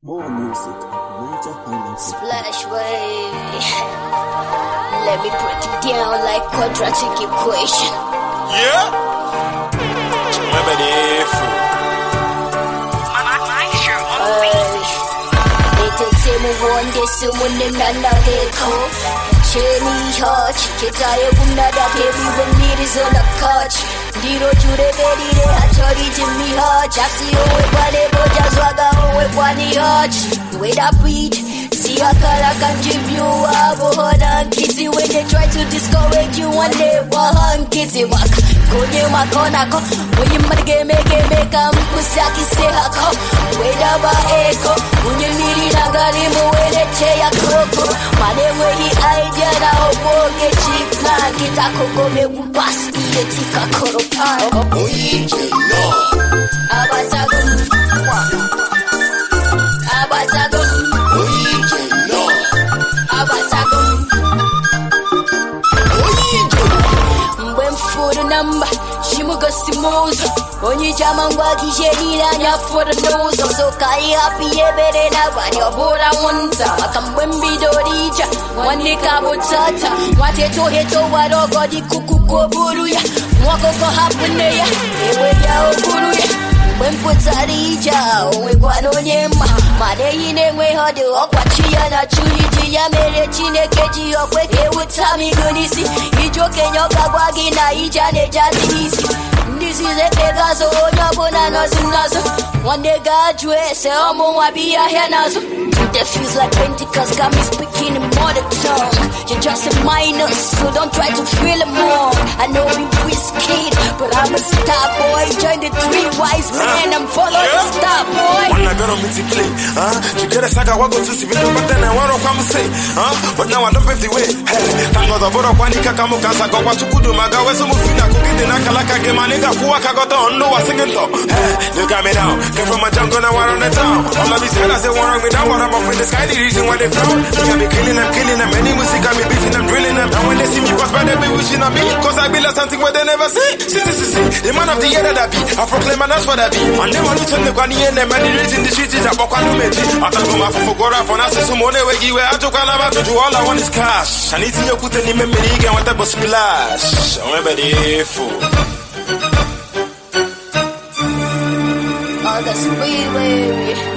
More music, major highlights. Splash wave. Let me break it down like quadratic equation. Yeah. Remember the move on this when the nana get cold. Cheney hot, Kitaya Bunada baby when need is on the couch. Diro Jure Betty, I told you Jimmy Hot. Jassy away, Bade Bojas Waga away, Bonnie Hot. Wait up, beat. See a color can give you a bohon and kitty when they try to discourage you one day. Bohon kitty walk. Go near my corner, when you make a Musaki say a cop. Wait up, echo. When you need it, I got him away the chair. Coco, my name where he idea now. Get cheap, get a coco, me who pass the tika coro pie. Oh, no. Abatago. Abatago. Number, she muga simuzo. Onyi jamangwa kisheni na nya for the nose. So kai happy ebere na banyo bora wonza. Akambwembi dorija, wani kabutata. Wate to heto waro godi kuku koburu ya. Mwako ko hapune ya, ewe ya oburu ya. When puts a rija, we guano nyema. Made ine we hode okwachiya na chuliji ya mere chine keji okwe utami gunisi. Ijo kenyo kagwagi na ijane jadisi. This is a pegaso, yabona nazo. One day God dress, omo wabi a henazo. That feels like Pentecost got me speaking in mother tongue. You're just a minus, so don't try to feel it more. I know we whiskey, but I'm a star boy. Join the three wise men, I'm following the star boy. When I got on me to play, you get a saga wago to see me, but then I want to come say, but now I don't pave the way. Hey, tango the boro kwani kakamuka sago watu kudu magawe so mufina kugidi na kalaka ge maniga kuwaka goto ondo wa singing to. Hey, you got me now. Came from a jungle now we're on the town. All of these fellas they want me down, what I'm up in the sky, the reason why they frown. They got me killing them. Any music got me beating them, drilling them. And when they see me pass by, they be wishing on me, cause I be like something where they never see. See, the man of the year that I be, I proclaim and that's what I be. And never listen to Kwani and them, and the reason the streets is a Bokwano Meti. I talk to my Fugora for us, some money where you were. I took to do all I want is cash. And it's in your put any memory, and what type of splash. Remember the fool. Oh, that's way.